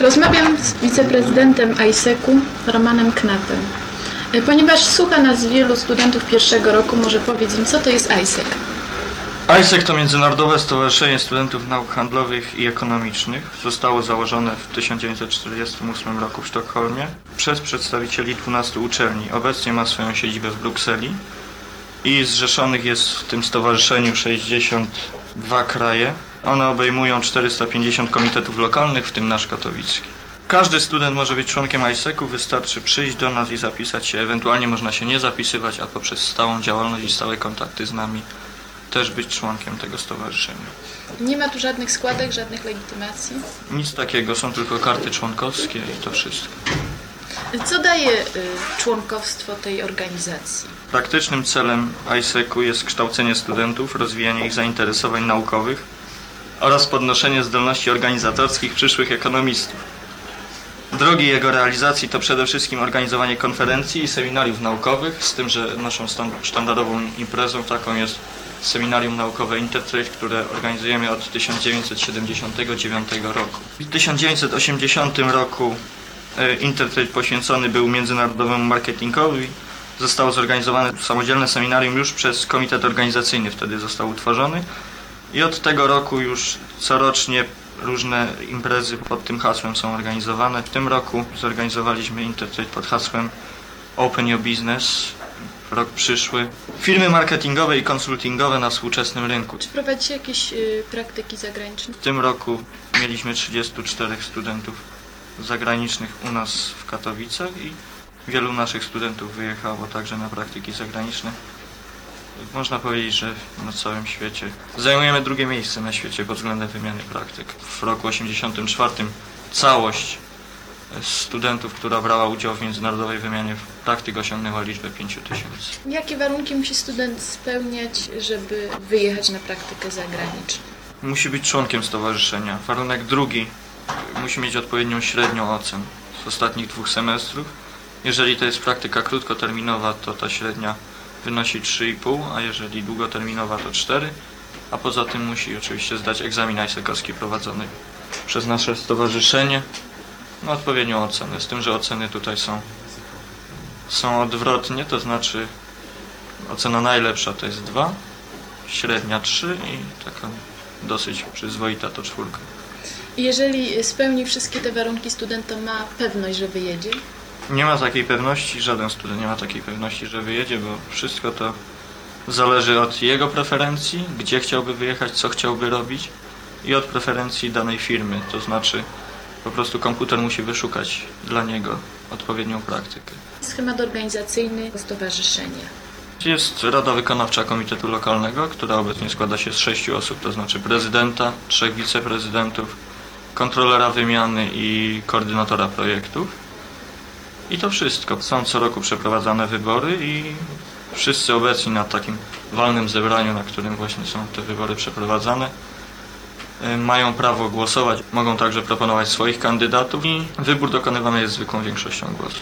Rozmawiam z wiceprezydentem AIESEC-u, Romanem Knapem. Ponieważ słucha nas wielu studentów pierwszego roku, może powiedz im, co to jest AIESEC? AIESEC to Międzynarodowe Stowarzyszenie Studentów Nauk Handlowych i Ekonomicznych. Zostało założone w 1948 roku w Sztokholmie przez przedstawicieli 12 uczelni. Obecnie ma swoją siedzibę w Brukseli i zrzeszonych jest w tym stowarzyszeniu 62 kraje. One obejmują 450 komitetów lokalnych, w tym nasz katowicki. Każdy student może być członkiem AIESEC-u, wystarczy przyjść do nas i zapisać się. Ewentualnie można się nie zapisywać, a poprzez stałą działalność i stałe kontakty z nami też być członkiem tego stowarzyszenia. Nie ma tu żadnych składek, żadnych legitymacji? Nic takiego, są tylko karty członkowskie i to wszystko. Co daje członkowstwo tej organizacji? Praktycznym celem AIESEC-u jest kształcenie studentów, rozwijanie ich zainteresowań naukowych oraz podnoszenie zdolności organizatorskich przyszłych ekonomistów. Drogi jego realizacji to przede wszystkim organizowanie konferencji i seminariów naukowych, z tym, że naszą sztandarową imprezą taką jest seminarium naukowe Intertrade, które organizujemy od 1979 roku. W 1980 roku Intertrade poświęcony był międzynarodowemu marketingowi. Zostało zorganizowane samodzielne seminarium już przez komitet organizacyjny, wtedy został utworzony. I od tego roku już corocznie różne imprezy pod tym hasłem są organizowane. W tym roku zorganizowaliśmy Intertrade pod hasłem Open Your Business. Rok przyszły. Firmy marketingowe i konsultingowe na współczesnym rynku. Czy prowadzicie jakieś praktyki zagraniczne? W tym roku mieliśmy 34 studentów zagranicznych u nas w Katowicach i wielu naszych studentów wyjechało także na praktyki zagraniczne. Można powiedzieć, że na całym świecie. Zajmujemy drugie miejsce na świecie pod względem wymiany praktyk. W roku 1984 całość studentów, która brała udział w międzynarodowej wymianie praktyk, osiągnęła liczbę 5000. Jakie warunki musi student spełniać, żeby wyjechać na praktykę zagraniczną? Musi być członkiem stowarzyszenia. Warunek drugi, musi mieć odpowiednią średnią ocen z ostatnich 2 semestrów. Jeżeli to jest praktyka krótkoterminowa, to ta średnia wynosi 3,5, a jeżeli długoterminowa to 4, a poza tym musi oczywiście zdać egzamin AIESEC-owski prowadzony przez nasze stowarzyszenie. No, odpowiednią ocenę, z tym, że oceny tutaj są odwrotnie, to znaczy ocena najlepsza to jest 2, średnia 3 i taka dosyć przyzwoita to 4. Jeżeli spełni wszystkie te warunki, student to ma pewność, że wyjedzie? Nie ma takiej pewności, żaden student nie ma takiej pewności, że wyjedzie, bo wszystko to zależy od jego preferencji, gdzie chciałby wyjechać, co chciałby robić i od preferencji danej firmy, to znaczy po prostu komputer musi wyszukać dla niego odpowiednią praktykę. Schemat organizacyjny stowarzyszenia. Jest Rada Wykonawcza Komitetu Lokalnego, która obecnie składa się z 6 osób, to znaczy prezydenta, 3 wiceprezydentów, kontrolera wymiany i koordynatora projektów. I to wszystko. Są co roku przeprowadzane wybory i wszyscy obecni na takim walnym zebraniu, na którym właśnie są te wybory przeprowadzane, mają prawo głosować, mogą także proponować swoich kandydatów i wybór dokonywany jest zwykłą większością głosów.